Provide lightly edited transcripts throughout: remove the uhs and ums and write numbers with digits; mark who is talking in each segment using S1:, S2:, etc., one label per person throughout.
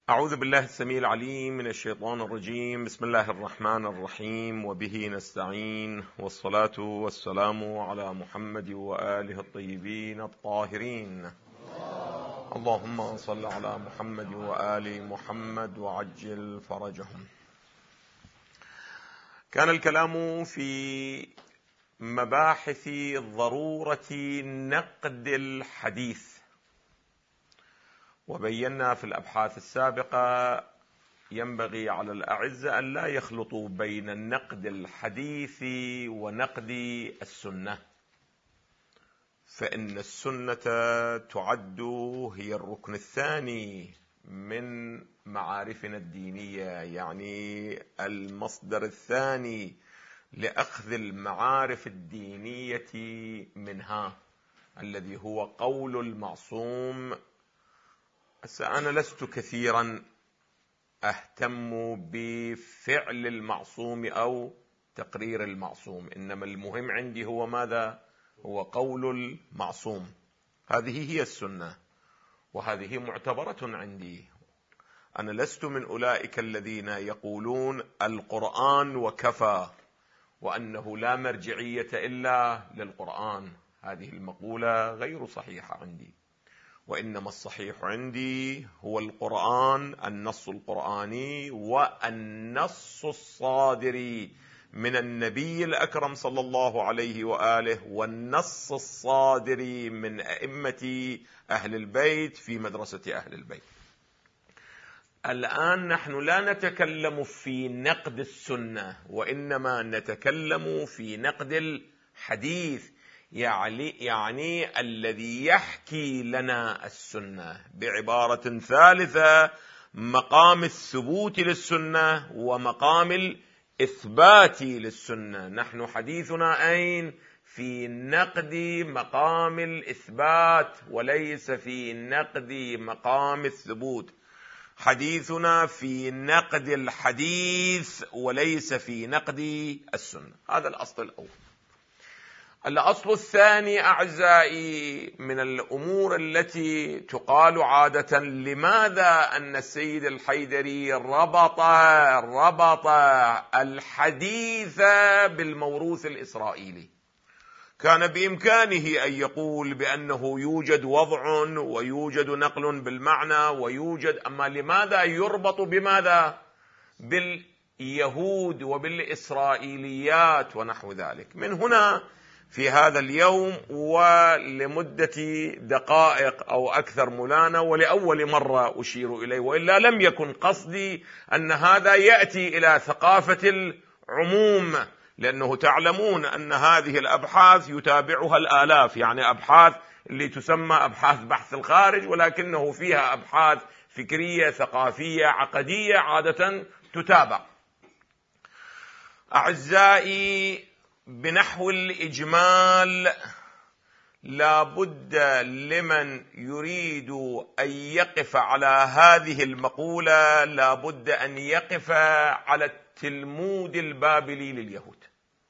S1: أعوذ بالله السميع العليم من الشيطان الرجيم. بسم الله الرحمن الرحيم، وبه نستعين، والصلاة والسلام على محمد وآله الطيبين الطاهرين. اللهم صل على محمد وآل محمد وعجل فرجهم. كان الكلام في مباحث ضرورة نقد الحديث، وبينا في الأبحاث السابقة ينبغي على الأعزة أن لا يخلطوا بين النقد الحديث ونقد السنة، فإن السنة تعد هي الركن الثاني من معارفنا الدينية، يعني المصدر الثاني لأخذ المعارف الدينية منها، الذي هو قول المعصوم. أنا لست كثيرا أهتم بفعل المعصوم أو تقرير المعصوم، إنما المهم عندي هو ماذا؟ هو قول المعصوم. هذه هي السنة، وهذه معتبرة عندي. أنا لست من أولئك الذين يقولون القرآن وكفى، وأنه لا مرجعية إلا للقرآن. هذه المقولة غير صحيحة عندي، وإنما الصحيح عندي هو القرآن، النص القرآني والنص الصادر من النبي الأكرم صلى الله عليه وآله، والنص الصادر من أئمة أهل البيت في مدرسة أهل البيت. الآن نحن لا نتكلم في نقد السنة، وإنما نتكلم في نقد الحديث، يعني الذي يحكي لنا السنة. بعبارة ثالثة، مقام الثبوت للسنة ومقام الإثبات للسنة. نحن حديثنا أين؟ في نقد مقام الإثبات، وليس في نقد مقام الثبوت. حديثنا في نقد الحديث وليس في نقد السنة. هذا الأصل الأول. الأصل الثاني أعزائي من الأمور التي تقال عادة، لماذا أن السيد الحيدري ربط الحديث بالموروث الإسرائيلي؟ كان بإمكانه أن يقول بأنه يوجد وضع ويوجد نقل بالمعنى ويوجد، أما لماذا يربط بماذا؟ باليهود وبالإسرائيليات ونحو ذلك. من هنا في هذا اليوم ولمدة دقائق أو أكثر مولانا، ولأول مرة أشير إليه، وإلا لم يكن قصدي أن هذا يأتي إلى ثقافة العموم، لأنه تعلمون أن هذه الأبحاث يتابعها الآلاف، يعني أبحاث اللي تسمى أبحاث بحث الخارج، ولكنه فيها أبحاث فكرية ثقافية عقدية عادة تتابع. أعزائي، بنحو الإجمال، لا بد لمن يريد أن يقف على هذه المقولة لا بد أن يقف على التلمود البابلي لليهود.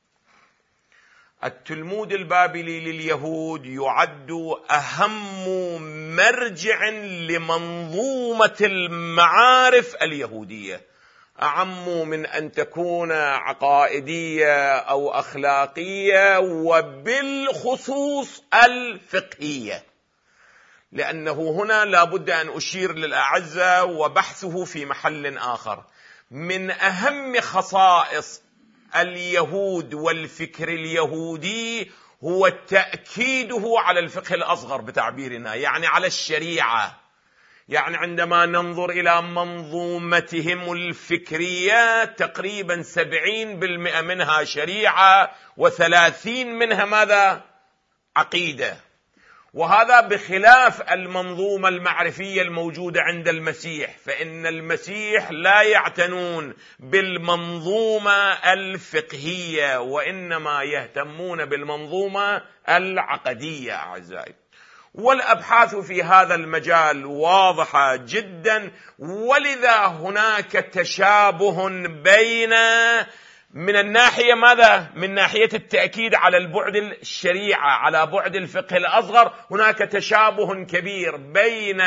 S1: التلمود البابلي لليهود يعد أهم مرجع لمنظومة المعارف اليهودية، أعم من أن تكون عقائدية أو أخلاقية، وبالخصوص الفقهية، لأنه هنا لا بد أن أشير للأعزة، وبحثه في محل آخر. من أهم خصائص اليهود والفكر اليهودي هو تأكيده على الفقه الأصغر بتعبيرنا، يعني على الشريعة. يعني عندما ننظر إلى منظومتهم الفكرية، تقريبا 70% منها شريعة، و30 منها ماذا؟ عقيدة. وهذا بخلاف المنظومة المعرفية الموجودة عند المسيح، فإن المسيح لا يعتنون بالمنظومة الفقهية، وإنما يهتمون بالمنظومة العقدية. أعزائي، والأبحاث في هذا المجال واضحة جدا، ولذا هناك تشابه بين من الناحية ماذا؟ من ناحية التأكيد على البعد الشريعة، على بعد الفقه الأصغر، هناك تشابه كبير بين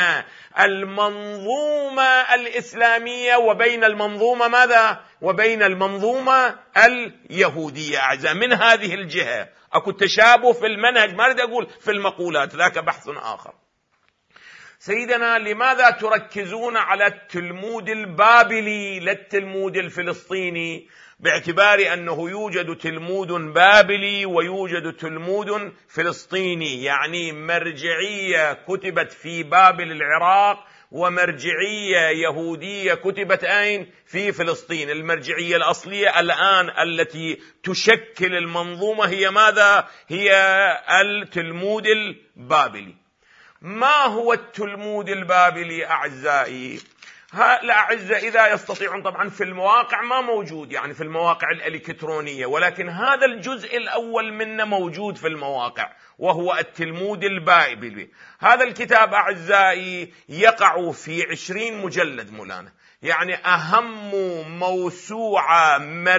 S1: المنظومة الإسلامية وبين المنظومة ماذا؟ وبين المنظومة اليهودية. أعزائي، من هذه الجهة أكو تشابه في المنهج، ما أريد أقول في المقولات، ذاك بحث آخر. سيدنا، لماذا تركزون على التلمود البابلي لا التلمود الفلسطيني، باعتبار أنه يوجد تلمود بابلي ويوجد تلمود فلسطيني؟ يعني مرجعية كتبت في بابل العراق ومرجعية يهودية كتبت أين؟ في فلسطين. المرجعية الأصلية الآن التي تشكل المنظومة هي ماذا؟ هي التلمود البابلي. ما هو التلمود البابلي أعزائي؟ الأعزاء إذا يستطيعون، طبعا في المواقع ما موجود، يعني في المواقع الإلكترونية، ولكن هذا الجزء الأول منه موجود في المواقع، وهو التلمود البابلي. هذا الكتاب أعزائي يقع في 20 مجلد مولانا، يعني أهم موسوعة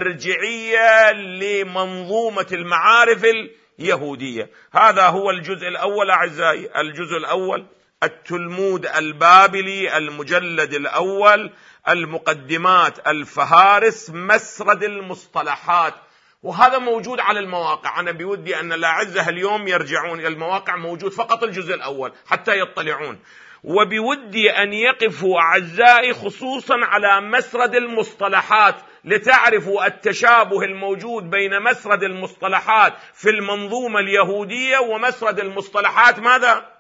S1: مرجعية لمنظومة المعارف اليهودية. هذا هو الجزء الأول أعزائي، الجزء الأول التلمود البابلي، المجلد الأول، المقدمات، الفهارس، مسرد المصطلحات، وهذا موجود على المواقع. أنا بودي أن الأعزة اليوم يرجعون إلى المواقع، موجود فقط الجزء الأول حتى يطلعون. وبودي أن يقفوا أعزائي خصوصا على مسرد المصطلحات، لتعرفوا التشابه الموجود بين مسرد المصطلحات في المنظومة اليهودية ومسرد المصطلحات ماذا؟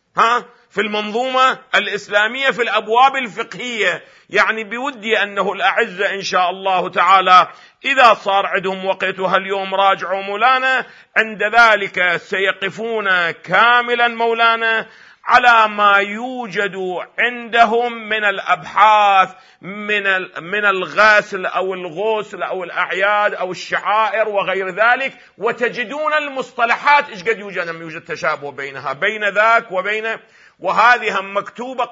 S1: في المنظومة الإسلامية في الأبواب الفقهية. يعني بودي أنه الأعزة إن شاء الله تعالى إذا صار عندهم وقتها اليوم راجعوا مولانا، عند ذلك سيقفون كاملا مولانا على ما يوجد عندهم من الأبحاث، من الغسل أو الغسل أو الأعياد أو الشعائر وغير ذلك، وتجدون المصطلحات إيش قد يوجد تشابه بينها بين ذاك وبين، وهذه مكتوبة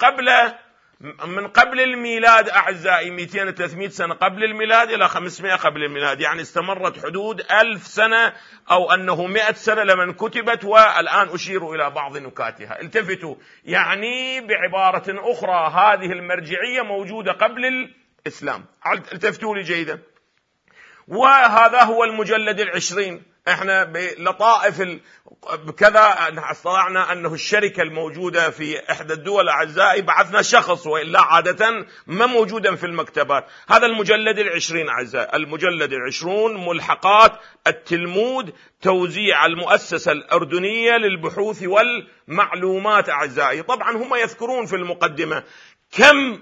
S1: من قبل الميلاد أعزائي، 200-300 سنة قبل الميلاد إلى 500 قبل الميلاد، يعني استمرت حدود 1000 سنة أو أنه 100 سنة لمن كتبت. والآن أشير إلى بعض نكاتها. التفتوا، يعني بعبارة أخرى هذه المرجعية موجودة قبل الإسلام. التفتوا لي جيدا. وهذا هو المجلد 20. احنا بلطائف بكذا استطعنا أنه الشركة الموجودة في إحدى الدول أعزائي بعثنا شخص، وإلا عادة ما موجودا في المكتبات. هذا المجلد 20 أعزائي، المجلد 20 ملحقات التلمود، توزيع المؤسسة الأردنية للبحوث والمعلومات أعزائي. طبعا هم يذكرون في المقدمة كم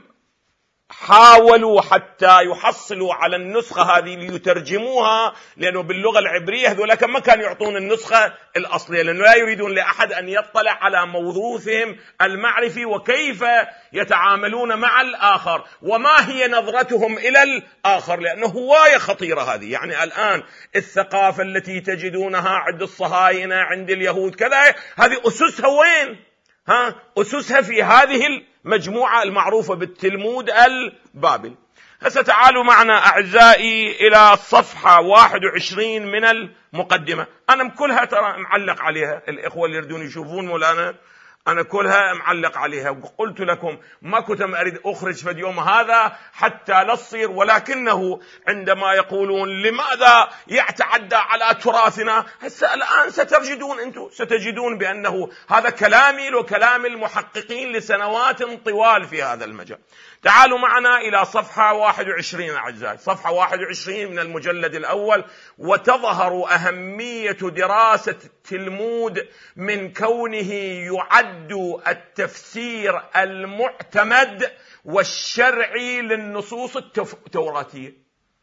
S1: حاولوا حتى يحصلوا على النسخة هذه ليترجموها، لأنه باللغة العبرية هذولا ما كانوا يعطون النسخة الأصلية، لأنه لا يريدون لأحد أن يطلع على موروثهم المعرفي وكيف يتعاملون مع الآخر وما هي نظرتهم إلى الآخر، لأنه هواية خطيرة هذه. يعني الآن الثقافة التي تجدونها عند الصهاينة، عند اليهود كذا، هذه أسسها وين؟ أسسها في هذه المجموعة المعروفة بالتلمود البابل. هسه تعالوا معنا أعزائي إلى صفحة 21 من المقدمة. أنا كلها ترى معلق عليها، الإخوة اللي يريدون يشوفون مولانا أنا كلها معلق عليها. وقلت لكم ما كنت أريد أخرج في اليوم هذا حتى لا تصير، ولكنه عندما يقولون لماذا يتعدى على تراثنا، هسه الآن ستجدون أنتم ستجدون بأنه هذا كلامي وكلام المحققين لسنوات طوال في هذا المجال. تعالوا معنا إلى صفحة 21 أعزائي، صفحة 21 من المجلد الأول. وتظهر أهمية دراسة التلمود من كونه يعد التفسير المعتمد والشرعي للنصوص التوراتية.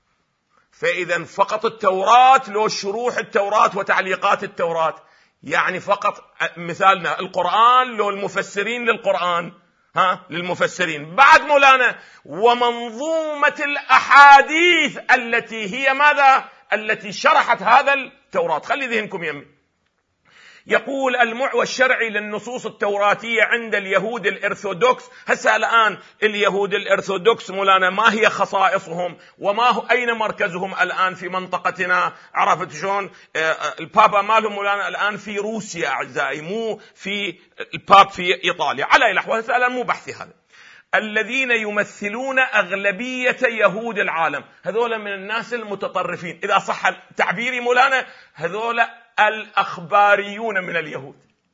S1: فإذا فقط التوراة لو شروح التوراة وتعليقات التوراة، يعني فقط مثالنا القرآن لو المفسرين للقرآن للمفسرين. بعد مولانا ومنظومة الأحاديث التي هي ماذا؟ التي شرحت هذا التوراة. خلي ذهنكم يمي. يقول المعوى الشرعي للنصوص التوراتية عند اليهود الأرثوذكس. هسه الآن اليهود الأرثوذكس مولانا ما هي خصائصهم أين مركزهم الآن في منطقتنا؟ عرفت شلون؟ البابا مالهم مولانا الآن في روسيا أعزائي، مو في الباب في إيطاليا. على أي الأحوال هسه الآن مو بحثي هذا. الذين يمثلون أغلبية يهود العالم هذول من الناس المتطرفين، إذا صح تعبيري مولانا، هذول الأخباريون من اليهود.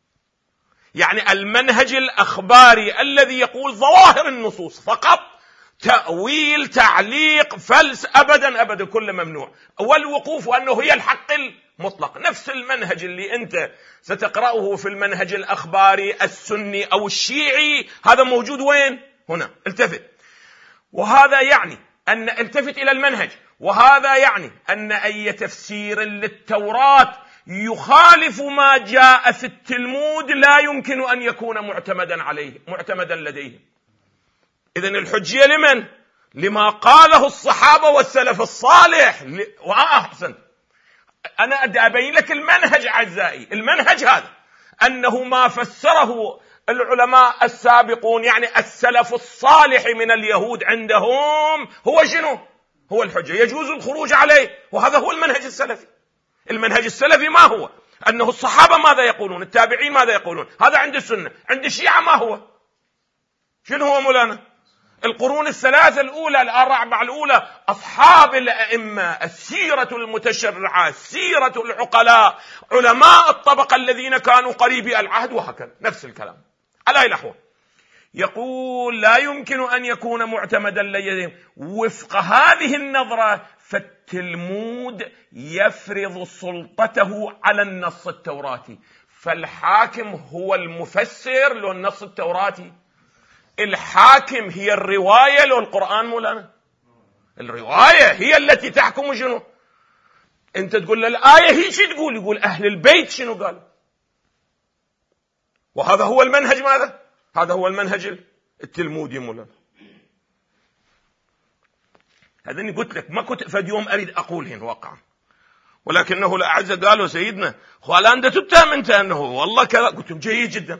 S1: يعني المنهج الأخباري الذي يقول ظواهر النصوص فقط، تأويل تعليق فلس أبدا كل ممنوع، والوقوف أنه هي الحق المطلق. نفس المنهج اللي أنت ستقرأه في المنهج الأخباري السني أو الشيعي، هذا موجود وين؟ هنا. التفت. وهذا يعني أن التفت إلى المنهج، وهذا يعني أن أي تفسير للتوراة يخالف ما جاء في التلمود لا يمكن أن يكون معتمدا لديهم. إذن الحجية لمن؟ لما قاله الصحابة والسلف الصالح. وأحسن، أنا أبين لك المنهج أعزائي. المنهج هذا أنه ما فسره العلماء السابقون، يعني السلف الصالح من اليهود، عندهم هو شنو؟ هو الحجة، يجوز الخروج عليه، وهذا هو المنهج السلفي. المنهج السلفي ما هو؟ أنه الصحابة ماذا يقولون، التابعين ماذا يقولون، هذا عند السنة. عند الشيعة ما هو؟ شنو هو مولانا؟ القرون الثلاثة الأولى، الأربعة الأولى، أصحاب الأئمة، السيرة المتشرعة، سيرة العقلاء، علماء الطبقة الذين كانوا قريبي العهد، وهكذا نفس الكلام. على أي الأحوال يقول لا يمكن أن يكون معتمدا لديهم. وفق هذه النظرة فالتلمود يفرض سلطته على النص التوراتي، فالحاكم هو المفسر له النص التوراتي. الحاكم هي الرواية له القرآن مولانا. الرواية هي التي تحكم شنو. انت تقول له الآية هي شو تقول؟ يقول أهل البيت شنو قال. وهذا هو المنهج ماذا؟ هذا هو المنهج التلمودي مولانا. هذا اللي قلت لك، ما كنت فد يوم أريد أقول هنا واقعا، ولكنه الأعزة قالوا سيدنا خلان أنت تتهم أنت أنه والله كذا. قلت لهم جيد جدا،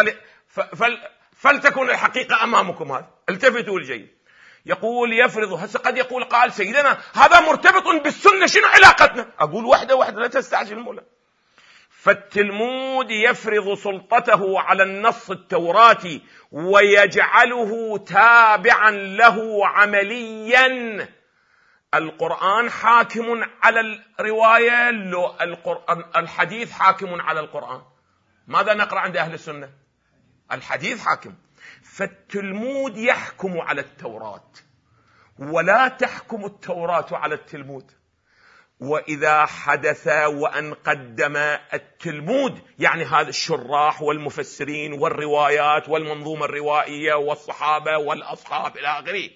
S1: فلتكن الحقيقة أمامكم. هذا التفتوا الجيد. يقول يفرض. هسه قد يقول قال سيدنا هذا مرتبط بالسنة، شنو علاقتنا؟ أقول واحدة لا تستعجل مولا. فالتلمود يفرض سلطته على النص التوراتي ويجعله تابعا له عمليا. القرآن حاكم على الرواية، الحديث حاكم على القرآن. ماذا نقرأ عند أهل السنة؟ الحديث حاكم. فالتلمود يحكم على التوراة ولا تحكم التوراة على التلمود. وإذا حدث وأن قدم التلمود، يعني هذا الشراح والمفسرين والروايات والمنظومة الروائية والصحابة والأصحاب إلى آخره،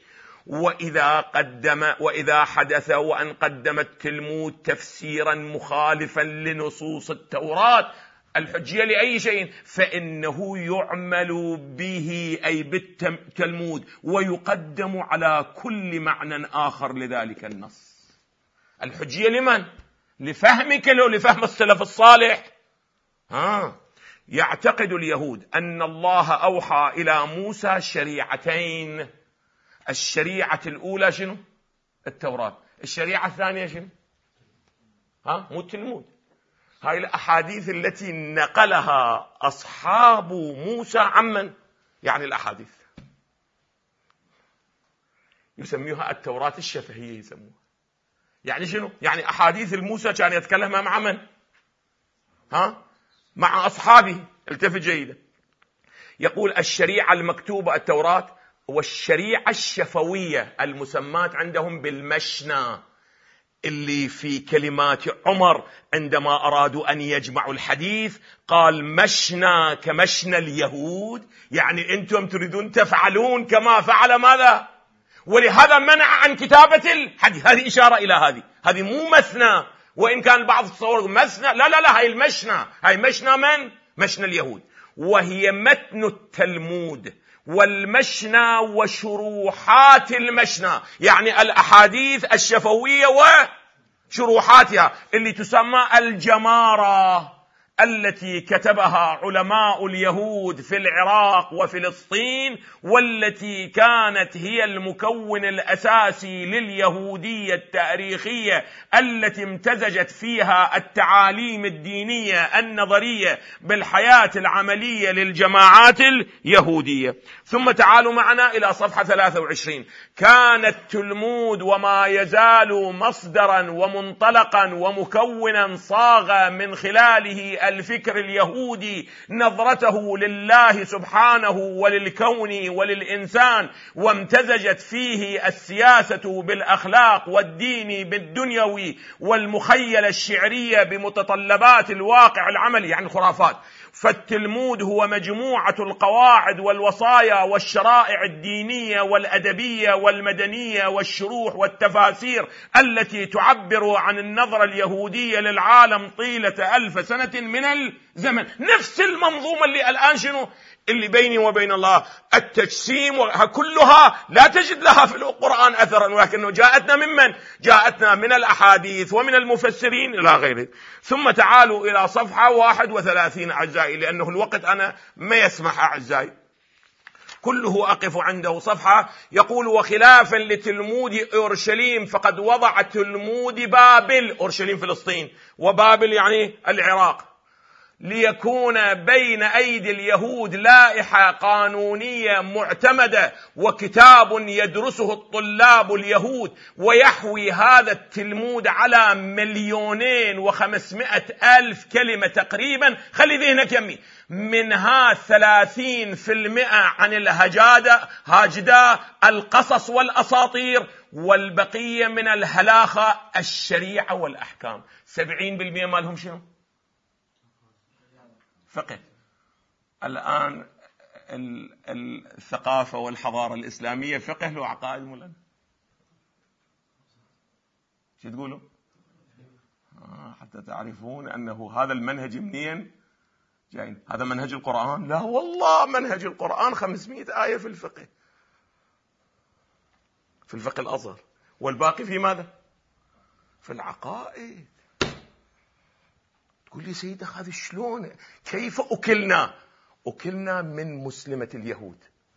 S1: وإذا حدث وأن قدم التلمود تفسيرا مخالفا لنصوص التوراة الحجية لأي شيء، فإنه يعمل به أي بالتلمود ويقدم على كل معنى آخر لذلك النص. الحجية لمن؟ لفهمك له، لفهم السلف الصالح. يعتقد اليهود أن الله أوحى إلى موسى شريعتين. الشريعة الأولى شنو؟ التوراة. الشريعة الثانية شنو؟ مو التلمود. هاي الأحاديث التي نقلها أصحاب موسى عمن؟ يعني الأحاديث يسميها التوراة الشفهية يسموها. يعني شنو؟ يعني أحاديث الموسى كان يتكلمها مع من؟ مع أصحابه. التفت جيدا. يقول الشريعة المكتوبة التوراة، والشريعة الشفوية المسماة عندهم بالمشنى، اللي في كلمات عمر عندما أرادوا أن يجمعوا الحديث قال مشنى كمشنى اليهود، يعني أنتم تريدون تفعلون كما فعل ماذا؟ ولهذا منع عن كتابة الحديث. هذه إشارة إلى هذه مو مثنى، وإن كان البعض تصور مثنى، لا هاي المشنى. هاي مشنى من؟ مشنى اليهود، وهي متن التلمود والمشنى وشروحات المشنى، يعني الأحاديث الشفوية وشروحاتها اللي تسمى الجمارة. التي كتبها علماء اليهود في العراق وفلسطين، والتي كانت هي المكون الأساسي لليهودية التاريخية، التي امتزجت فيها التعاليم الدينية النظرية بالحياة العملية للجماعات اليهودية. ثم تعالوا معنا إلى صفحة 23. كان التلمود وما يزال مصدرا ومنطلقا ومكونا صاغ من خلاله الفكر اليهودي نظرته لله سبحانه وللكون وللإنسان، وامتزجت فيه السياسة بالأخلاق والدين بالدنيوي والمخيلة الشعرية بمتطلبات الواقع العملي، يعني الخرافات. فالتلمود هو مجموعة القواعد والوصايا والشرائع الدينية والأدبية والمدنية والشروح والتفاسير التي تعبر عن النظرة اليهودية للعالم طيلة 1000 سنة من الزمن. نفس المنظومة اللي الآن شنو اللي بيني وبين الله، التجسيم كلها لا تجد لها في القرآن أثرا، ولكنه جاءتنا ممن؟ جاءتنا من الأحاديث ومن المفسرين إلى غيره. ثم تعالوا إلى صفحة 31 أعزائي، لأنه الوقت أنا ما يسمح أعزائي كله أقف عنده. صفحة يقول: وخلافا لتلمود أورشليم فقد وضع تلمود بابل، أورشليم فلسطين وبابل يعني العراق، ليكون بين أيدي اليهود لائحة قانونية معتمدة وكتاب يدرسه الطلاب اليهود، ويحوي هذا التلمود على 2,500,000 كلمة تقريبا. خلي ذهنك يمي، منها 30% عن هاجدا القصص والأساطير، والبقية من الهلاخة الشريعة والأحكام. 70% ما لهم شنو؟ فقه. الآن الثقافة والحضارة الإسلامية فقه له عقائد مولانا؟ شو تقولوا؟ حتى تعرفون أنه هذا المنهج منين جايين. هذا منهج القرآن؟ لا والله، منهج القرآن 500 آية في الفقه، في الفقه الأصغر، والباقي في ماذا؟ في العقائد. تقول لي سيدة هذا شلون؟ كيف أكلنا من مسلمة اليهود،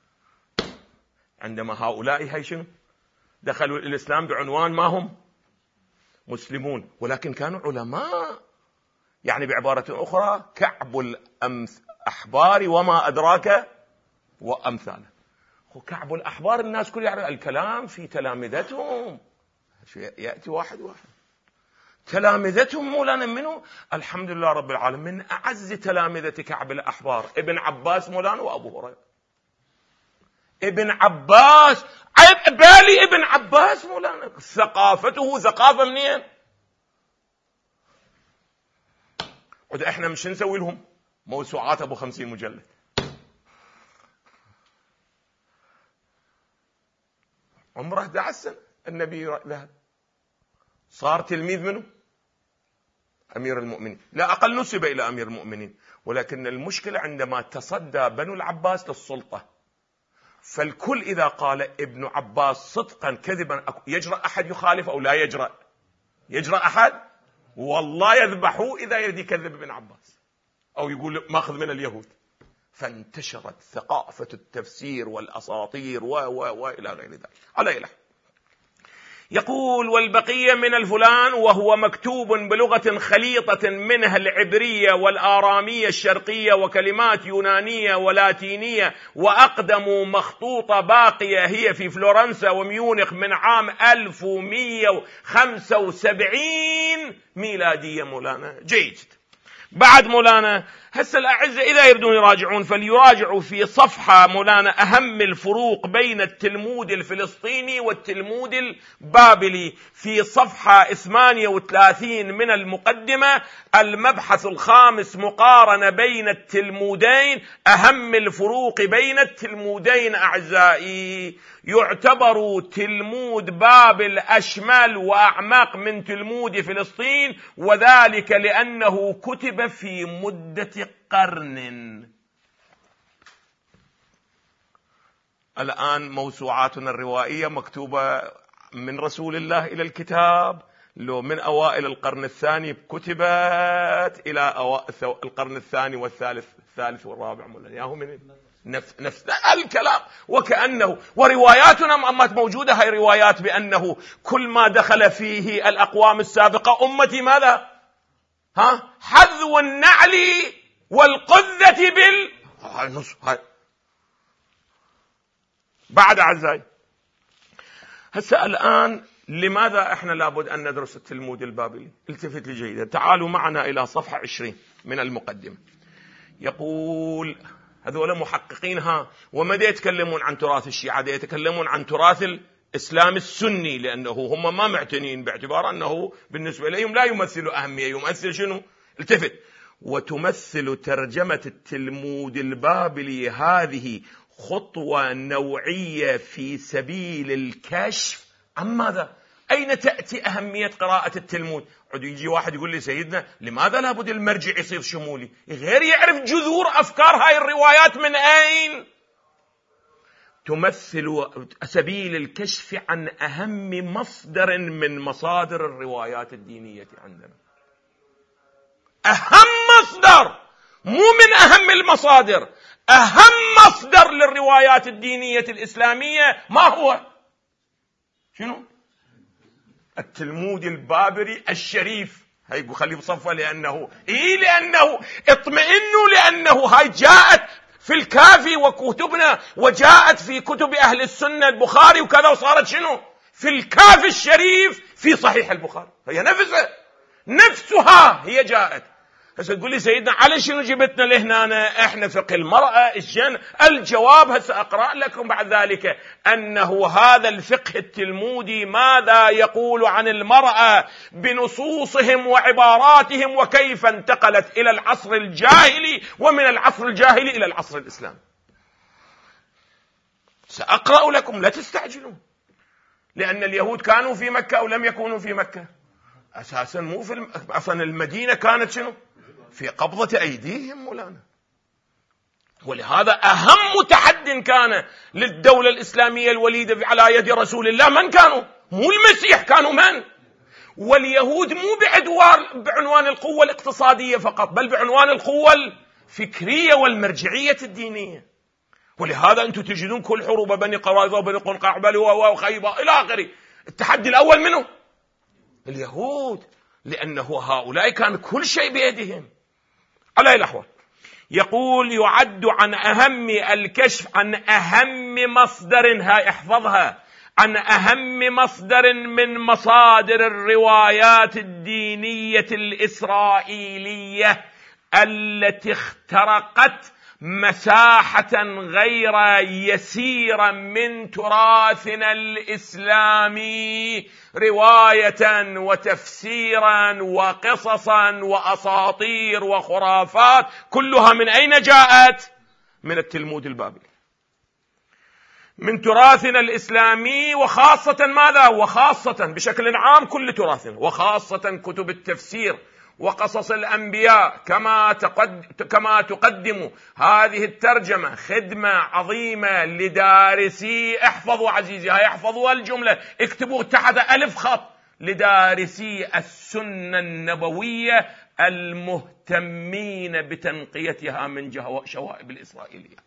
S1: عندما هؤلاء هاي شنو دخلوا الإسلام بعنوان ما هم مسلمون، ولكن كانوا علماء. يعني بعبارة أخرى كعب الأحبار وما أدراك وأمثاله. كعب الأحبار الناس كل يعرف الكلام في تلامذتهم، يأتي واحد تلامذتهم مولانا منه. الحمد لله رب العالمين، من أعز تلامذة كعب الأحبار ابن عباس مولانا وأبو هريرة. ابن عباس بالي ابن عباس مولانا ثقافته ثقافة منين؟ وده احنا مش نسوي لهم موسوعات ابو 50 مجلد. عمره 11 سنة النبي ذهب، صار تلميذ منه أمير المؤمنين، لا أقل نسب إلى أمير المؤمنين. ولكن المشكلة عندما تصدى بنو العباس للسلطة، فالكل إذا قال ابن عباس صدقا كذبا يجرأ أحد يخالف أو لا يجرأ؟ يجرأ أحد؟ والله يذبحوه إذا يريد يكذب ابن عباس أو يقول ماخذ من اليهود. فانتشرت ثقافة التفسير والأساطير وإلى غير ذلك. على إله يقول: والبقية من الفلان، وهو مكتوب بلغة خليطة منها العبرية والآرامية الشرقية وكلمات يونانية ولاتينية، وأقدم مخطوطة باقية هي في فلورنسا وميونخ من عام 1175 ميلادية. مولانا جيد. بعد مولانا هسه الأعزة إذا يريدون يراجعون فليراجعوا في صفحة مولانا أهم الفروق بين التلمود الفلسطيني والتلمود البابلي، في صفحة 38 من المقدمة، المبحث الخامس، مقارنة بين التلمودين. أهم الفروق بين التلمودين أعزائي: يعتبر تلمود بابل أشمل وأعمق من تلمود فلسطين، وذلك لأنه كتب في مدة قرن. الآن موسوعاتنا الروائية مكتوبة من رسول الله إلى الكتاب لو من أوائل القرن الثاني كتبت إلى القرن الثاني الثالث والرابع، ياهو من نفس الكلام. وكأنه ورواياتنا موجودة، هاي روايات بأنه كل ما دخل فيه الأقوام السابقة أمتي ماذا؟ حذو النعل والقذة هاي بعد أعزائي. هسه الآن لماذا احنا لابد أن ندرس التلمود البابلي؟ التفت لي جيدا، تعالوا معنا إلى صفحة 20 من المقدمة. يقول هذول محققين وماذا يتكلمون عن تراث الشيعة؟ يتكلمون عن تراث الإسلام السني، لأنه هم ما معتنين باعتبار أنه بالنسبة لهم لا يمثل أهمية، يمثل شنو؟ التفت. وتمثل ترجمة التلمود البابلي هذه خطوة نوعية في سبيل الكشف عن ماذا؟ أين تأتي أهمية قراءة التلمود؟ يجي واحد يقول لي سيدنا لماذا لابد المرجع يصير شمولي؟ غير يعرف جذور أفكار هاي الروايات من أين؟ تمثل سبيل الكشف عن أهم مصدر من مصادر الروايات الدينية عندنا. أهم مصدر، مو من أهم المصادر، أهم مصدر للروايات الدينية الإسلامية ما هو؟ شنو؟ التلمود البابلي الشريف. هاي خليه بصفه لأنه اطمئنوا، لأنه هاي جاءت في الكافي وكتبنا، وجاءت في كتب أهل السنة البخاري وكذا، وصارت شنو؟ في الكافي الشريف في صحيح البخاري. هي نفسها هي جاءت. هسه تقول لي سيدنا على شنو جبتنا لهنا؟ احنا فقه المرأة الجواب هسه اقرأ لكم بعد ذلك انه هذا الفقه التلمودي ماذا يقول عن المرأة بنصوصهم وعباراتهم، وكيف انتقلت الى العصر الجاهلي، ومن العصر الجاهلي الى العصر الاسلامي. سأقرأ لكم، لا تستعجلوا، لأن اليهود كانوا في مكة أو لم يكونوا في مكة؟ أساسا مو في أصلا المدينة كانت شنو؟ في قبضة أيديهم مولانا. ولهذا أهم تحد كان للدولة الإسلامية الوليدة على يد رسول الله من كانوا؟ مو المسيح، كانوا من؟ واليهود مو بعنوان القوة الاقتصادية فقط، بل بعنوان القوة الفكرية والمرجعية الدينية. ولهذا أنتم تجدون كل حروب بني قريظة وبني قنقاع وخيبر إلى آخره، التحدي الأول منه اليهود، لأنه هؤلاء كان كل شيء بيدهم. على أي الأحوال يقول يعد عن أهم الكشف عن أهم مصدر، هاي احفظها، عن أهم مصدر من مصادر الروايات الدينية الإسرائيلية التي اخترقت مساحة غير يسيرة من تراثنا الإسلامي، رواية وتفسيرا وقصصا وأساطير وخرافات، كلها من أين جاءت؟ من التلمود البابلي، من تراثنا الإسلامي، وخاصة ماذا؟ وخاصة بشكل عام كل تراثنا، وخاصة كتب التفسير وقصص الأنبياء. كما تقدم هذه الترجمة خدمة عظيمة لدارسي، احفظوا عزيزي، هاي احفظوا الجملة، اكتبوا تحت ألف خط، لدارسي السنة النبوية المهتمين بتنقيتها من شوائب الإسرائيلية.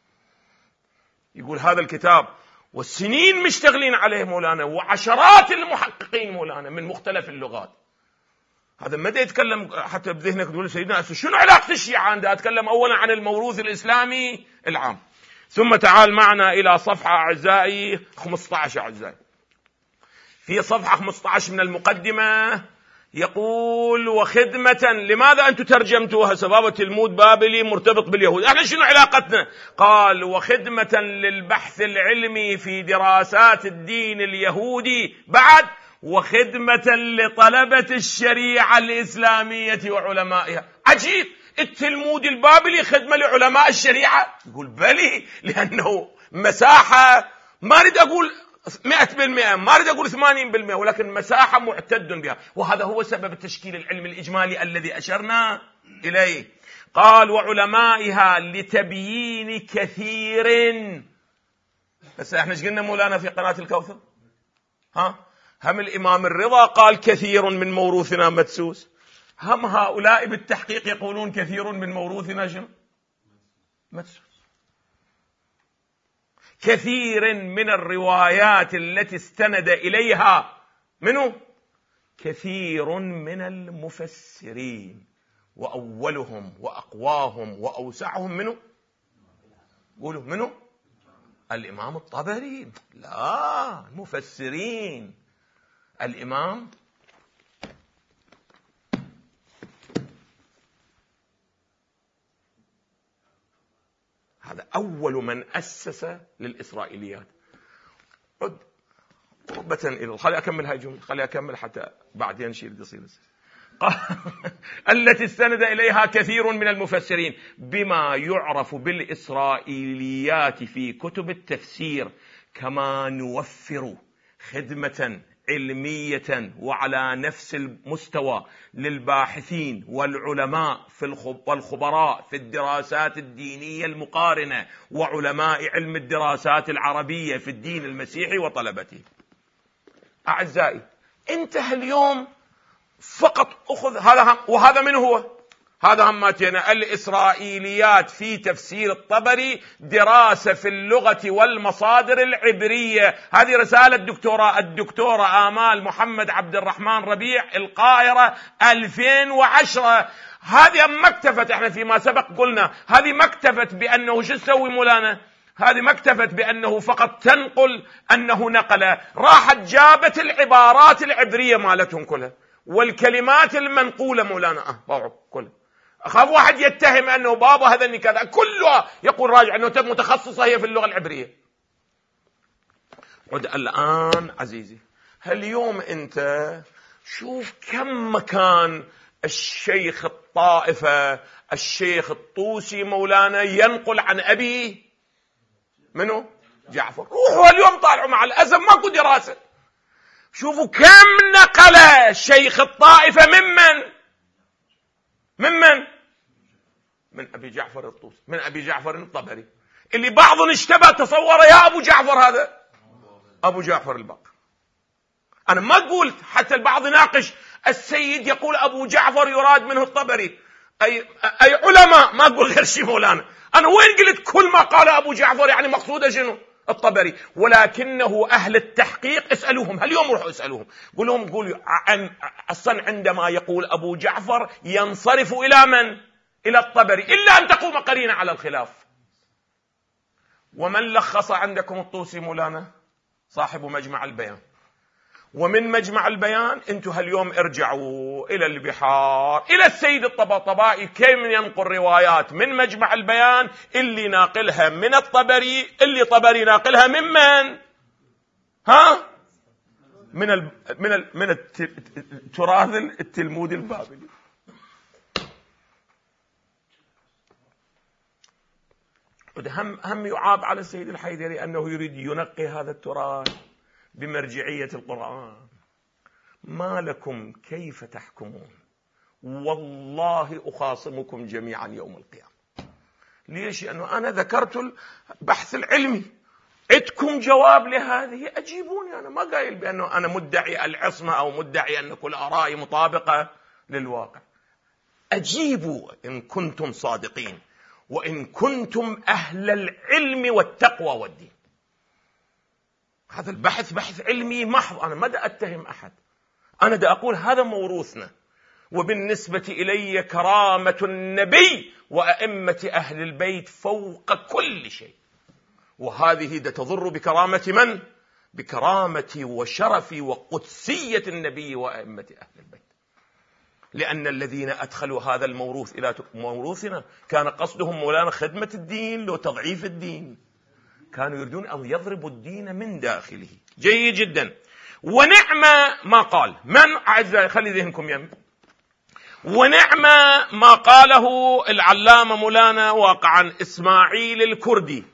S1: يقول هذا الكتاب والسنين مشتغلين عليه مولانا، وعشرات المحققين مولانا من مختلف اللغات. هذا متى يتكلم حتى بذهنك تقول سيدنا شنو علاقة الشيعة عنده؟ أتكلم أولا عن الموروث الإسلامي العام. ثم تعال معنا إلى صفحة أعزائي 15 أعزائي. في صفحة 15 من المقدمة يقول وخدمة، لماذا أنتم ترجمتوها سبابة التلمود بابلي مرتبط باليهود؟ احنا شنو علاقتنا؟ قال وخدمة للبحث العلمي في دراسات الدين اليهودي، بعد وخدمة لطلبة الشريعة الإسلامية وعلمائها. عجيب، التلمود البابلي خدمة لعلماء الشريعة؟ يقول بلي، لأنه مساحة، ما أريد أقول 100%، ما أريد أقول 80%، ولكن مساحة معتد بها، وهذا هو سبب التشكيل العلمي الإجمالي الذي أشرنا إليه. قال وعلمائها لتبيين كثير. بس احنا ايش قلنا مولانا في قناة الكوثر؟ هم الإمام الرضا قال كثير من موروثنا مدسوس، هم هؤلاء بالتحقيق يقولون كثير من موروثنا شنو؟ مدسوس. كثير من الروايات التي استند إليها منه كثير من المفسرين، وأولهم وأقواهم وأوسعهم منه، قولوا منه الإمام الطبري. لا، المفسرين الإمام هذا أول من أسس للإسرائيليات. قربة إلى خلي أكمل هاي الجملة، خلي أكمل حتى بعدين شيء يصير التي استند إليها كثير من المفسرين بما يعرف بالإسرائيليات في كتب التفسير، كما نوفر خدمة علمية وعلى نفس المستوى للباحثين والعلماء والخبراء في الدراسات الدينية المقارنة وعلماء علم الدراسات العربية في الدين المسيحي وطلبته. أعزائي، انتهى اليوم فقط أخذ هذا وهذا من هو هذا هماتنا الإسرائيليات في تفسير الطبري، دراسة في اللغة والمصادر العبرية. هذه رسالة الدكتورة آمال محمد عبد الرحمن ربيع، القاهرة 2010. هذه ما اكتفت، احنا فيما سبق قلنا هذه ما اكتفت بأنه شو تسوي مولانا، هذه ما اكتفت بأنه فقط تنقل أنه نقل، راحت جابت العبارات العبرية مالتهم كلها والكلمات المنقولة مولانا كلها. أخاف واحد يتهم أنه بابا هذا اللي كذا، كلها يقول راجع أنه متخصصة هي في اللغة العبرية. الآن عزيزي، اليوم أنت شوف كم مكان الشيخ الطائفة الشيخ الطوسي مولانا ينقل عن أبي منه جعفر. روحوا اليوم طالعوا مع الأسف ماكو دراسة. شوفوا كم نقل شيخ الطائفة من أبي جعفر الطوسي، من أبي جعفر الطبري، اللي بعضهم اشتبه تصور يا أبو جعفر هذا أبو جعفر الباقر. أنا ما قلت، حتى البعض يناقش السيد يقول أبو جعفر يراد منه الطبري، أي علماء ما أقول غير شيء مولانا. أنا وين قلت كل ما قال أبو جعفر يعني مقصوده شنو؟ الطبري. ولكنه أهل التحقيق اسألوهم، اليوم روحوا اسألوهم، قولوا أصلا عندما يقول أبو جعفر ينصرف إلى من؟ إلى الطبري، إلا أن تقوم قرينة على الخلاف. ومن لخص عندكم الطوسي مولانا؟ صاحب مجمع البيان. ومن مجمع البيان انتم اليوم ارجعوا إلى البحار، إلى السيد الطباطبائي كيف ينقل روايات من مجمع البيان، اللي ناقلها من الطبري، اللي طبري ناقلها ممن؟ من التراث التلمودي البابلي. هم يعاب على السيد الحيدري أنه يريد ينقي هذا التراث بمرجعية القرآن. ما لكم كيف تحكمون؟ والله أخاصمكم جميعا يوم القيامة. ليش؟ لأنه أنا ذكرت البحث العلمي، عندكم جواب لهذه أجيبوني. أنا ما قايل بأنه أنا مدعي العصمة أو مدعي أن كل آرائي مطابقة للواقع. أجيبوا إن كنتم صادقين، وإن كنتم أهل العلم والتقوى والدين. هذا البحث بحث علمي محض، أنا ما دا أتهم أحد، أنا دا أقول هذا موروثنا، وبالنسبة إلي كرامة النبي وأئمة أهل البيت فوق كل شيء. وهذه دا تضر بكرامة من؟ بكرامة وشرف وقدسية النبي وأئمة أهل البيت. لأن الذين أدخلوا هذا الموروث إلى موروثنا كان قصدهم مولانا خدمة الدين وتضعيف الدين، كانوا يريدون أن يضربوا الدين من داخله. جيد جدا. ونعم ما قال من أعزائي، خلي ذهنكم يم، ونعم ما قاله العلامة مولانا واقعا إسماعيل الكردي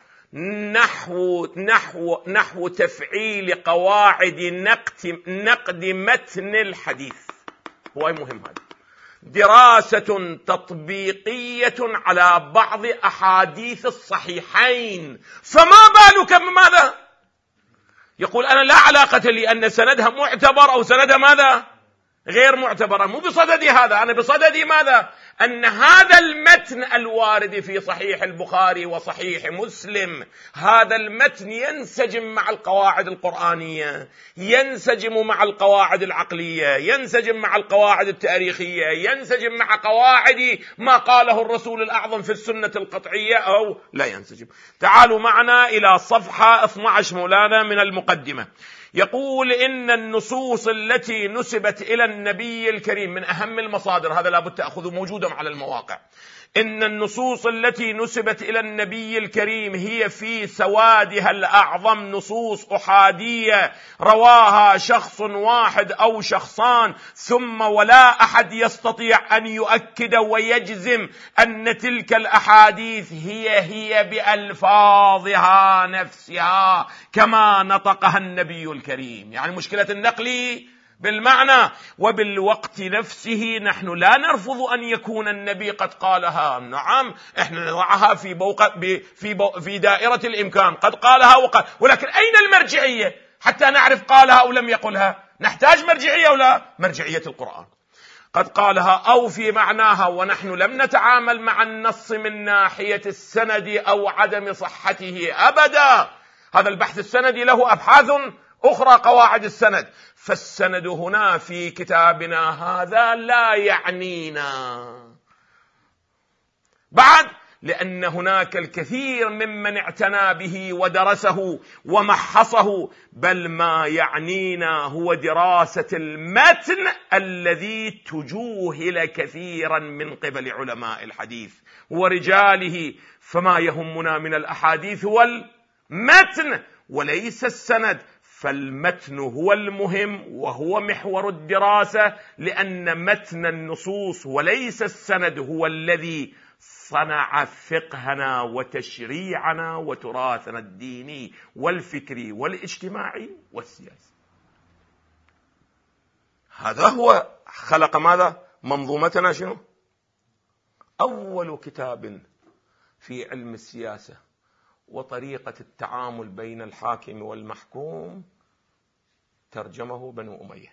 S1: نحو تفعيل قواعد نقد متن الحديث. هو مهم، هذا دراسة تطبيقية على بعض أحاديث الصحيحين. فما بالك بماذا؟ يقول أنا لا علاقة لي أن سندها معتبر أو سندها ماذا؟ غير معتبرة، مو بصددي هذا، أنا بصددي ماذا؟ أن هذا المتن الوارد في صحيح البخاري وصحيح مسلم، هذا المتن ينسجم مع القواعد القرآنية، ينسجم مع القواعد العقلية، ينسجم مع القواعد التاريخية، ينسجم مع قواعد ما قاله الرسول الأعظم في السنة القطعية أو لا ينسجم. تعالوا معنا إلى صفحة 12 مولانا من المقدمة. يقول إن النصوص التي نسبت إلى النبي الكريم من أهم المصادر، هذا لابد تأخذوا موجودا على المواقع، إن النصوص التي نسبت إلى النبي الكريم هي في سوادها الأعظم نصوص أحادية رواها شخص واحد أو شخصان، ثم ولا أحد يستطيع أن يؤكد ويجزم أن تلك الأحاديث هي بألفاظها نفسها كما نطقها النبي الكريم. يعني مشكلة النقل بالمعنى وبالوقت نفسه نحن لا نرفض أن يكون النبي قد قالها، نعم احنا نضعها في دائرة الإمكان، قد قالها وقال، ولكن أين المرجعية حتى نعرف قالها أو لم يقلها؟ نحتاج مرجعية ولا؟ مرجعية القرآن، قد قالها أو في معناها، ونحن لم نتعامل مع النص من ناحية السند أو عدم صحته أبدا. هذا البحث السندي له أبحاث أخرى، قواعد السند، فالسند هنا في كتابنا هذا لا يعنينا بعد، لأن هناك الكثير ممن اعتنى به ودرسه ومحصه، بل ما يعنينا هو دراسة المتن الذي تجوهل كثيرا من قبل علماء الحديث ورجاله. فما يهمنا من الأحاديث هو المتن وليس السند، فالمتن هو المهم وهو محور الدراسة، لأن متن النصوص وليس السند هو الذي صنع فقهنا وتشريعنا وتراثنا الديني والفكري والاجتماعي والسياسي. هذا هو خلق ماذا؟ منظومتنا شنو؟ أول كتاب في علم السياسة وطريقة التعامل بين الحاكم والمحكوم ترجمه بنو أمية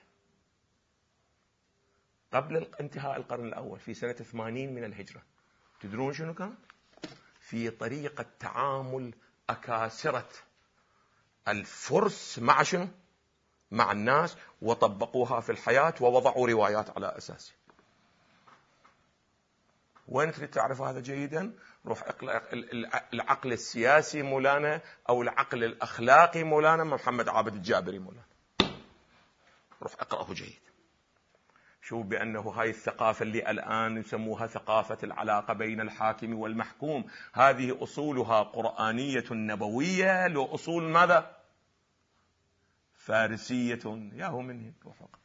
S1: قبل انتهاء القرن الأول في سنة 80 من الهجرة. تدرون شنو كان؟ في طريقة تعامل أكاسرة الفرس مع شنو؟ مع الناس، وطبقوها في الحياة ووضعوا روايات على أساسه. وين تريد تعرف هذا جيدا؟ روح اقرأ العقل السياسي مولانا أو العقل الأخلاقي مولانا محمد عابد الجابري مولانا، روح اقرأه جيد. شوف بأنه هاي الثقافة اللي الآن يسموها ثقافة العلاقة بين الحاكم والمحكوم، هذه أصولها قرآنية نبوية، له أصول ماذا؟ فارسية. ياهو من روح اقرأ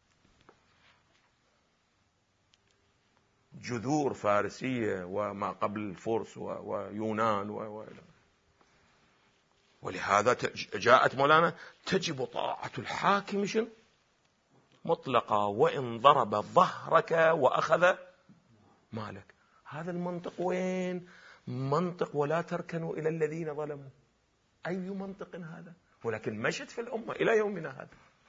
S1: جذور فارسية وما قبل الفرس ويونان ولهذا جاءت مولانا تجب طاعة الحاكم شنو؟ مطلقة، وإن ضرب ظهرك وأخذ مالك. هذا المنطق وين؟ منطق ولا تركنوا إلى الذين ظلموا. أي منطق هذا؟ ولكن مشت في الأمة إلى يومنا هذا.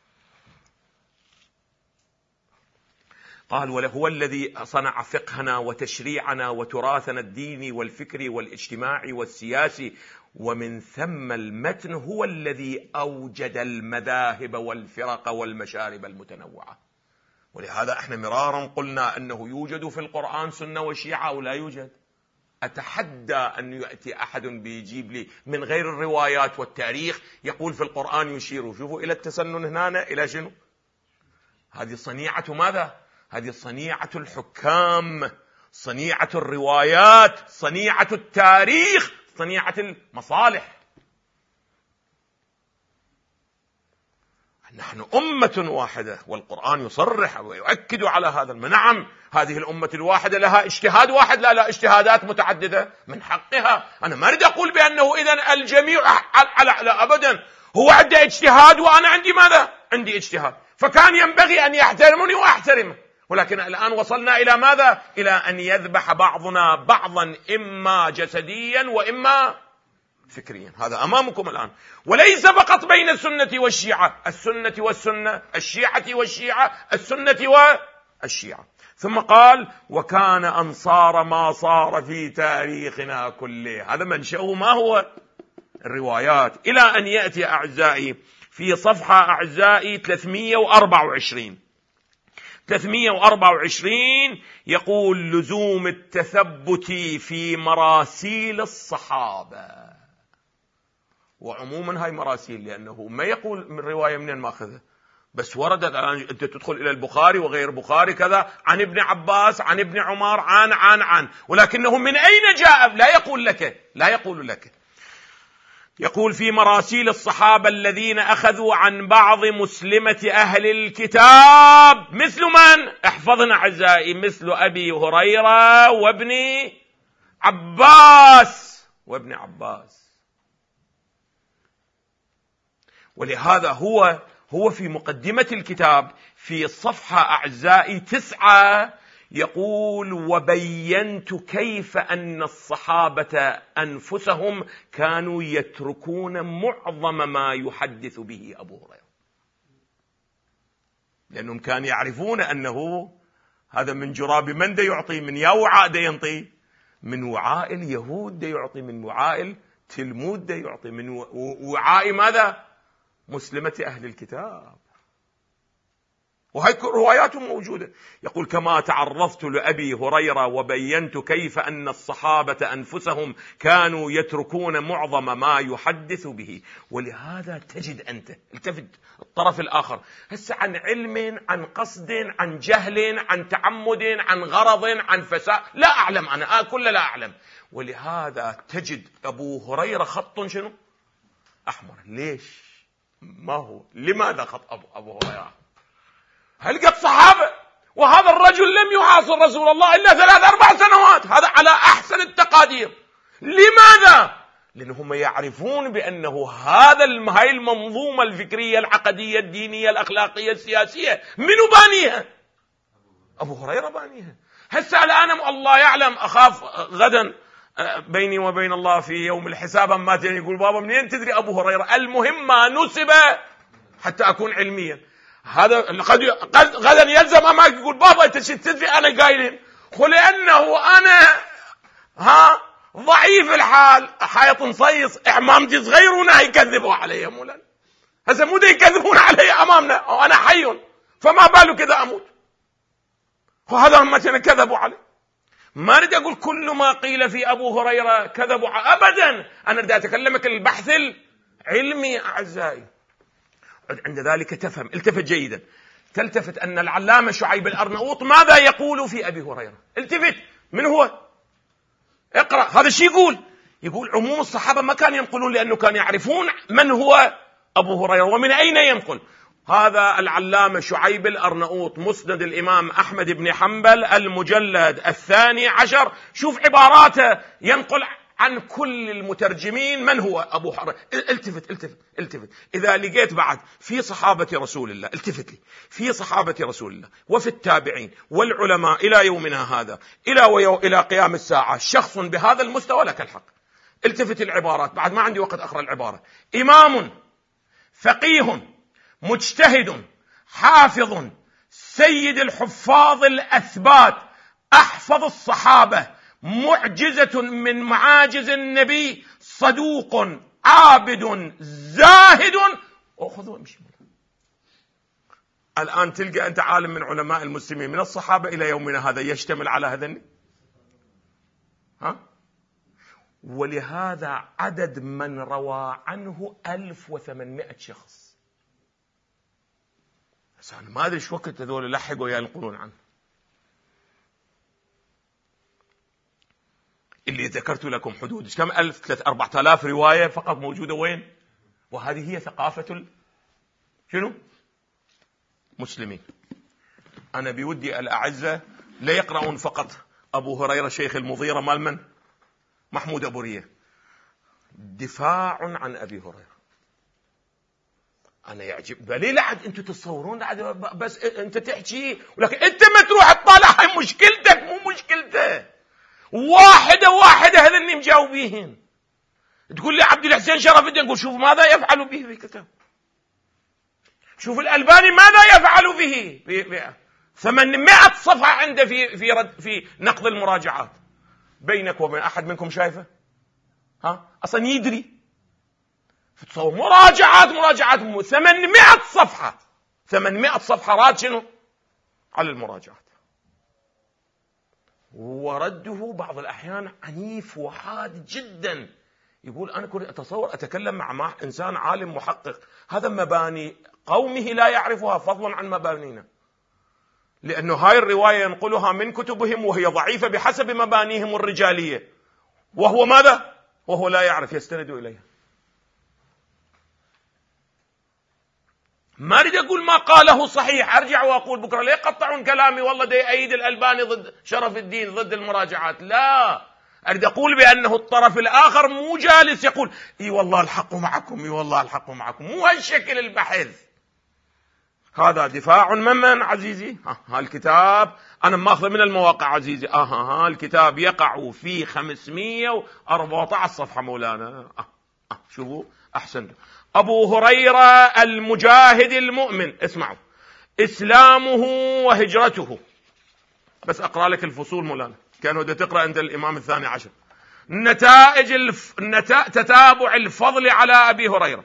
S1: قال وهو الذي صنع فقهنا وتشريعنا وتراثنا الديني والفكري والاجتماعي والسياسي، ومن ثم المتن هو الذي أوجد المذاهب والفرق والمشارب المتنوعة. ولهذا احنا مرارا قلنا أنه يوجد في القرآن سنة وشيعة أو لا يوجد. أتحدى أن يأتي أحد بيجيب لي من غير الروايات والتاريخ يقول في القرآن يشير شوفوا إلى التسنن هنا إلى شنو؟ هذه صنيعة ماذا؟ هذه صنيعة الحكام، صنيعة الروايات، صنيعة التاريخ، صنيعة المصالح. نحن أمة واحدة، والقرآن يصرح ويؤكد على هذا. نعم هذه الأمة الواحدة لها اجتهاد واحد، لا اجتهادات متعددة من حقها. أنا ما أريد أقول بأنه إذن الجميع لا أبدا، هو عنده اجتهاد وأنا عندي ماذا؟ عندي اجتهاد، فكان ينبغي أن يحترمني وأحترمه. ولكن الآن وصلنا إلى ماذا؟ إلى أن يذبح بعضنا بعضا إما جسديا وإما فكريا. هذا أمامكم الآن، وليس فقط بين السنة والشيعة، السنة والسنة، الشيعة والشيعة، السنة والشيعة. ثم قال: وكان أنصار ما صار في تاريخنا كله. هذا منشأه ما هو؟ الروايات. إلى أن يأتي أعزائي في صفحة أعزائي 324 يقول: لزوم التثبت في مراسيل الصحابة. وعموما هاي مراسيل، لأنه ما يقول من رواية منين ماخذها، بس وردت. أنت تدخل إلى البخاري وغير البخاري كذا عن ابن عباس عن ابن عمر عن ولكنه من أين جاء لا يقول لك. يقول: في مراسيل الصحابة الذين أخذوا عن بعض مسلمة أهل الكتاب، مثل من؟ احفظنا أعزائي: مثل أبي هريرة وابن عباس ولهذا هو في مقدمة الكتاب في الصفحة أعزائي 9 يقول: وبينت كيف أن الصحابة أنفسهم كانوا يتركون معظم ما يحدث به أبو هريرة، لأنهم كانوا يعرفون أنه هذا من جراب من دا يعطي، من يا وعاء دا ينطي، من وعاء اليهود دا يعطي، من وعاء التلمود دا يعطي، من وعاء ماذا؟ مسلمة أهل الكتاب. وهي روايات موجودة. يقول: كما تعرضت لأبي هريرة وبينت كيف أن الصحابة أنفسهم كانوا يتركون معظم ما يحدث به. ولهذا تجد أنت التفت الطرف الآخر هسه عن علم، عن قصد، عن جهل، عن تعمد، عن غرض، عن فساد، لا أعلم أنا كل لا أعلم. ولهذا تجد أبو هريرة خط شنو؟ أحمر. ليش؟ ما هو؟ لماذا خط أبو هريرة؟ هل قد صحابة؟ وهذا الرجل لم يعاصر رسول الله إلا 3-4 سنوات، هذا على أحسن التقادير. لماذا؟ لأنهم يعرفون بأنه هاي المنظومة الفكرية العقدية الدينية الأخلاقية السياسية منو بانيها؟ أبو هريرة بانيها. هسه الآن الله يعلم، أخاف غدا بيني وبين الله في يوم الحساب ما يقول: بابا منين تدري أبو هريرة؟ المهم ما نسب حتى أكون علميا. هذا غدا يلزم أماك يقول: بابا أنت تدري أنا قايلين، لأنه أنا ضعيف الحال، حيط نصيص إعمامتي صغير ونا يكذبوا علي مولا. هسه مو يكذبون علي أمامنا وأنا حي، فما باله كذا أموت. وهذا هم كذبوا علي. ما أريد أقول كل ما قيل في أبو هريرة كذبوا أبدا، أنا أريد أتكلمك البحث العلمي أعزائي. عند ذلك تفهم، التفت جيدا، تلتفت أن العلامة شعيب الأرناؤوط ماذا يقول في أبي هريرة. التفت، من هو؟ اقرأ هذا الشيء. يقول عموم الصحابة ما كانوا ينقلون لأنه كانوا يعرفون من هو أبو هريرة ومن أين ينقل. هذا العلامة شعيب الأرناؤوط، مسند الإمام أحمد بن حنبل، المجلد 12. شوف عباراته، ينقل عن كل المترجمين من هو أبو هريرة. التفت إذا لقيت بعد في صحابة رسول الله، التفت لي، في صحابة رسول الله وفي التابعين والعلماء إلى يومنا هذا إلى قيام الساعة شخص بهذا المستوى لك الحق. التفت العبارات، بعد ما عندي وقت أقرأ العبارة. إمام فقيه مجتهد حافظ سيد الحفاظ الأثبات أحفظ الصحابة، معجزة من معاجز النبي، صدوق عابد زاهد. خذوا امشي. الآن تلقى أنت عالم من علماء المسلمين من الصحابة إلى يومنا هذا يشتمل على هذا ولهذا عدد من روى عنه 1800 شخص. بس أنا ما أدري شو وقت هذول لحقوا ينقلون عنه. اللي ذكرت لكم حدود كم 1000-4000 رواية فقط موجودة وين؟ وهذه هي ثقافة شنو؟ مسلمين. أنا بودي الأعزة لا يقرؤون فقط أبو هريرة شيخ المغيرة مال من؟ محمود أبو ريه، دفاع عن أبي هريرة. أنا يعجب بالي لعد أنتوا تتصورون بس أنت تحكي ولكن أنت ما تروح تطالع. هاي مشكلتك مو مشكلته. واحدة هذني مجاوبيهن. تقول لي عبد الحسين شرف الدين، قول شوف ماذا يفعل به في كتاب، شوف الألباني ماذا يفعل به 800 صفحة عنده في نقد المراجعات. بينك وبين أحد منكم شايفه؟ أصلا يدري؟ فتصور مراجعات 800 صفحة، 800 صفحة راد شنو على المراجعات. ورده بعض الأحيان عنيف وحاد جدا. يقول أنا كنت أتصور أتكلم مع إنسان عالم محقق، هذا مباني قومه لا يعرفها فضلا عن مبانينا، لأنه هاي الرواية ينقلها من كتبهم وهي ضعيفة بحسب مبانيهم الرجالية، وهو ماذا؟ وهو لا يعرف، يستند إليها. ما أريد أقول ما قاله صحيح، أرجع وأقول بكرة لا يقطعون كلامي والله ده يأيد الألباني ضد شرف الدين ضد المراجعات، لا، أريد أقول بأنه الطرف الآخر مو جالس يقول إي والله الحق معكم، إي والله الحق معكم، مو هالشكل البحث. هذا دفاع من عزيزي؟ الكتاب أنا ماخذ من المواقع عزيزي، الكتاب يقع في 514 صفحة مولانا. شوفوا أحسن. أبو هريرة المجاهد المؤمن، اسمعوا، إسلامه وهجرته. بس أقرأ لك الفصول مولانا، كانوا تقرأ أنت الإمام الثاني عشر. نتائج تتابع الفضل على أبي هريرة،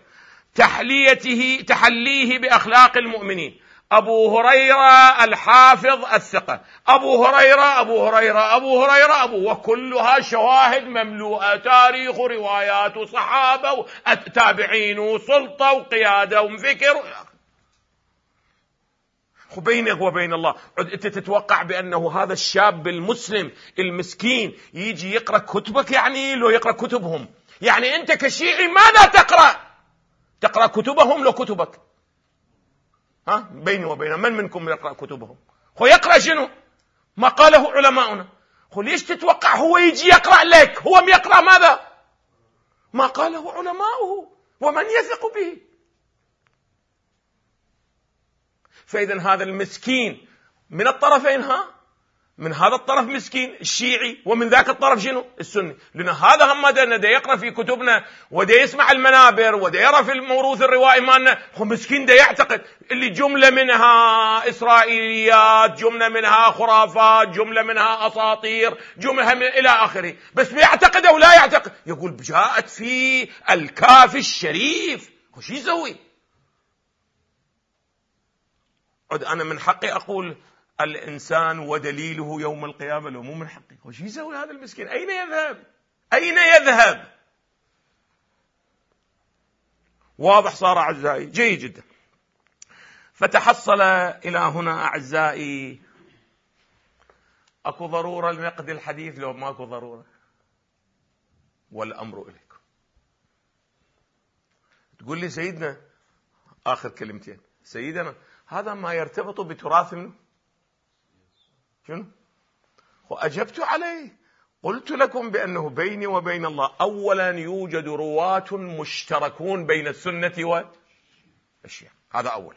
S1: تحليه بأخلاق المؤمنين. أبو هريرة الحافظ الثقة، أبو هريرة، وكلها شواهد مملوءة، تاريخ، روايات، وصحابة، وتابعين، وسلطة، وقيادة، وفكر. بينك وبين الله أنت تتوقع بأنه هذا الشاب المسلم المسكين يجي يقرأ كتبك؟ يعني لو يقرأ كتبهم، يعني أنت كشيعي ماذا تقرأ كتبهم لو كتبك؟ بيني وبين من منكم يقرأ كتبهم؟ هو يقرأ شنو؟ ما قاله علماؤنا. ليش تتوقع هو يجي يقرأ لك؟ هو يقرأ ماذا؟ ما قاله علماؤه ومن يثق به. فإذا هذا المسكين من الطرفين، من هذا الطرف مسكين الشيعي، ومن ذاك الطرف شنو؟ السني. لأن هذا هم دا يقرأ في كتبنا ودا يسمع المنابر ودا يرى في الموروث الروائي مالنا، هو مسكين دا يعتقد اللي جملة منها إسرائيليات، جملة منها خرافات، جملة منها أساطير، جملة إلى آخره، بس بيعتقد أو لا يعتقد. يقول جاءت في الكافي الشريف، وش يسوي؟ أنا من حقي أقول الإنسان ودليله يوم القيامة، لو مو من حقي. وش يسوي هذا المسكين؟ أين يذهب؟ واضح صار أعزائي؟ جيد جدا. فتحصل إلى هنا أعزائي، أكو ضرورة لنقد الحديث لو ما أكو ضرورة؟ والأمر إليكم. تقول لي سيدنا، آخر كلمتين، سيدنا هذا ما يرتبط بتراث منه شنو؟ وأجبت عليه، قلت لكم بأنه بيني وبين الله أولا يوجد رواة مشتركون بين السنة والشيعة، هذا أولا.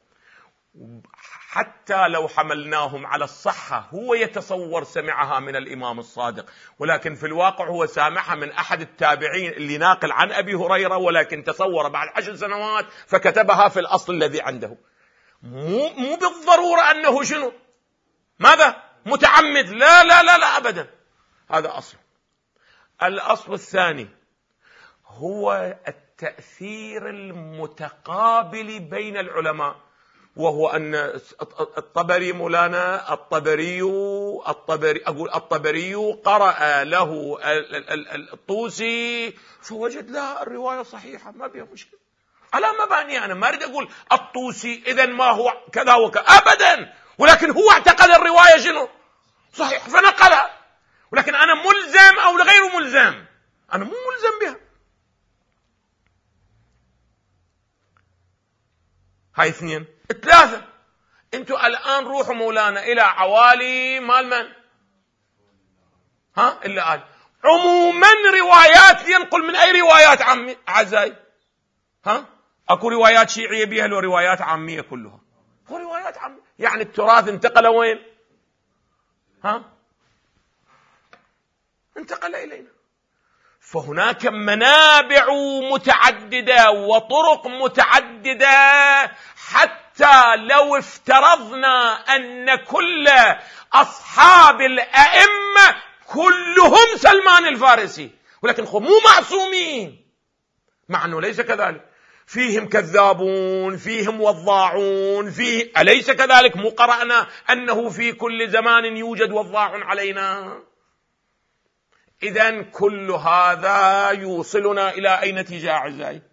S1: حتى لو حملناهم على الصحة، هو يتصور سمعها من الإمام الصادق، ولكن في الواقع هو سامعها من أحد التابعين اللي ناقل عن أبي هريرة، ولكن تصور بعد 10 سنوات فكتبها في الأصل الذي عنده. مو بالضرورة أنه شنو؟ ماذا؟ متعمد، لا لا لا لا أبدا. هذا أصل. الأصل الثاني هو التأثير المتقابل بين العلماء، وهو أن الطبري مولانا الطبري قرأ له الطوسي فوجد لها الرواية صحيحة، ما بها مشكلة. على مباني أنا ما أريد أقول الطوسي إذن ما هو كذا وكذا أبدا، ولكن هو اعتقد الرواية شنو؟ صحيح فنقلها، ولكن أنا ملزم أو غير ملزم؟ أنا مو ملزم بها. هاي 2. 3. أنتوا الآن روحوا مولانا إلى عوالي مال من؟ اللي قال عموما روايات ينقل من أي روايات عامية أعزائي؟ أكو روايات شيعية بها لو روايات عامية كلها؟ هو روايات عامية، يعني التراث انتقل وين؟ انتقل إلينا. فهناك منابع متعددة وطرق متعددة، حتى لو افترضنا أن كل أصحاب الأئمة كلهم سلمان الفارسي، ولكن هم مو معصومين، مع أنه ليس كذلك، فيهم كذابون، فيهم وضاعون، أليس كذلك؟ مو قرأنا أنه في كل زمان يوجد وضاع علينا؟ إذن كل هذا يوصلنا إلى أي نتيجة أعزائي؟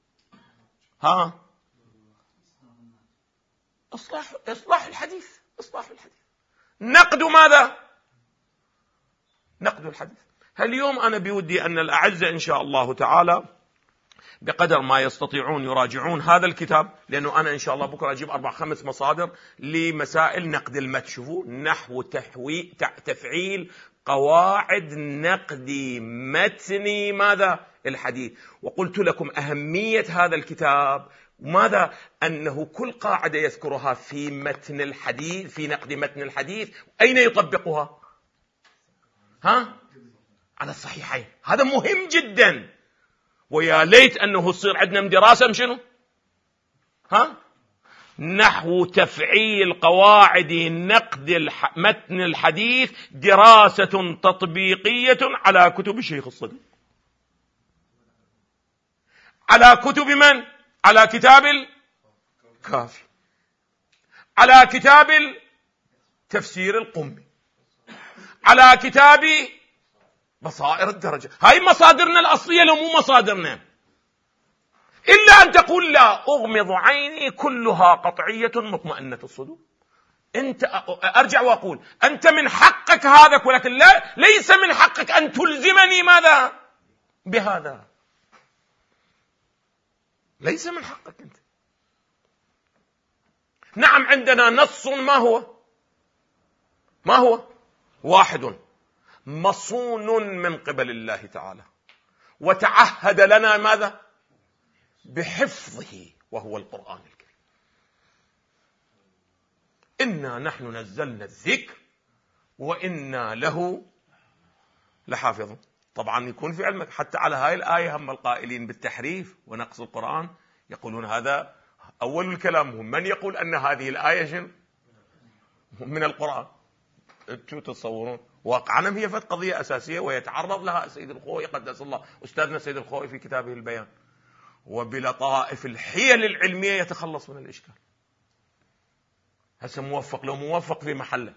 S1: إصلاح الحديث. نقد ماذا؟ نقد الحديث. اليوم أنا بودي أن الأعزة إن شاء الله تعالى بقدر ما يستطيعون يراجعون هذا الكتاب، لأنه أنا إن شاء الله بكرة أجيب 4-5 مصادر لمسائل نقد المتن. شوفوا، نحو تفعيل قواعد نقد متن ماذا؟ الحديث. وقلت لكم أهمية هذا الكتاب ماذا؟ أنه كل قاعدة يذكرها في متن الحديث، في نقد متن الحديث، أين يطبقها؟ على الصحيحين. هذا مهم جدا، ويا ليت أنه يصير عندنا دراسة شنو؟ نحو تفعيل قواعد نقد متن الحديث، دراسة تطبيقية على كتب الشيخ الصدوق، على كتب من؟ على كتاب الكافي، على كتاب تفسير القمي، على كتاب بصائر الدرجة. هاي مصادرنا الأصلية، لو مو مصادرنا، إلا أن تقول لا أغمض عيني كلها قطعية مطمئنة الصدور. أنت أرجع وأقول أنت من حقك هذا، ولكن ليس من حقك أن تلزمني ماذا؟ بهذا. ليس من حقك أنت. نعم، عندنا نص، ما هو؟ واحد مصون من قبل الله تعالى، وتعهد لنا ماذا؟ بحفظه، وهو القرآن الكريم. إنا نحن نزلنا الذكر وإنا له لحافظون. طبعا يكون في علمك حتى على هاي الآية هم القائلين بالتحريف ونقص القرآن يقولون هذا أول الكلام. هم من يقول أن هذه الآية شنو؟ من القرآن. شو تتصورون؟ واقعا هي قضية أساسية ويتعرض لها سيد الخوئي قدس الله أستاذنا سيد الخوئي في كتابه البيان، وبلطائف الحيل العلمية يتخلص من الإشكال. هسه موفق لو موفق في محله،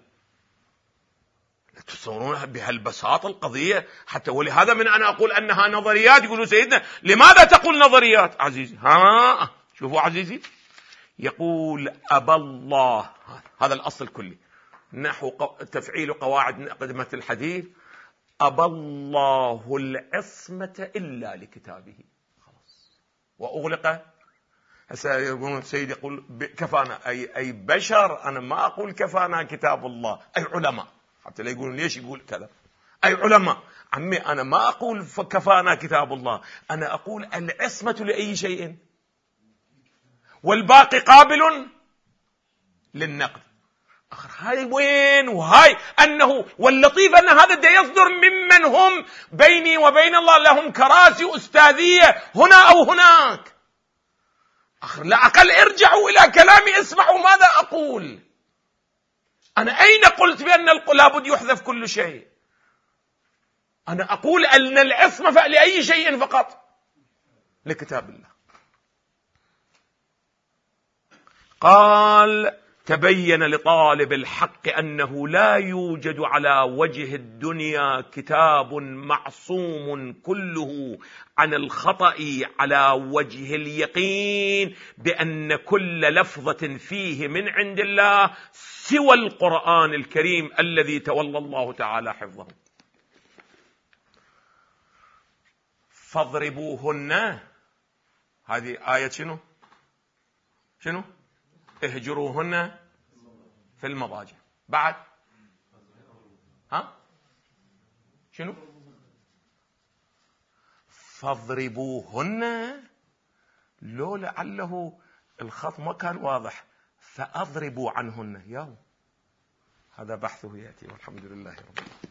S1: تتصورون بهالبساطة القضية حتى. ولهذا من أنا أقول أنها نظريات. يقولوا سيدنا لماذا تقول نظريات؟ عزيزي شوفوا عزيزي، يقول أبى الله، هذا الأصل الكلي نحو تفعيل قواعد نقد الحديث، أبى الله العصمة إلا لكتابه، خلاص وأغلق. هسه يقولون السيد يقول كفانا، أي بشر. أنا ما أقول كفانا كتاب الله، أي علماء، حتى لا يقولون ليش يقول كذا، أي علماء. عمي أنا ما أقول كفانا كتاب الله، أنا أقول العصمة لأي شيء، والباقي قابل للنقد. هاي وين؟ وهاي أنه واللطيف أن هذا دا يصدر ممن هم بيني وبين الله لهم كراسي أستاذية هنا أو هناك. لا أقل ارجعوا إلى كلامي، اسمعوا ماذا أقول. أنا أين قلت بأن لابد يحذف كل شيء؟ أنا أقول أن العصمة لأي شيء فقط؟ لكتاب الله. قال تبين لطالب الحق أنه لا يوجد على وجه الدنيا كتاب معصوم كله عن الخطأ على وجه اليقين بأن كل لفظة فيه من عند الله سوى القرآن الكريم الذي تولى الله تعالى حفظه. فاضربوهن، هذه آية شنو؟ اهجروهن في المضاجع. بعد شنو؟ فاضربوهن، لو لعله الخط ما كان واضح، فأضربوا عنهن. هذا بحثه يأتي، والحمد لله رب العالمين.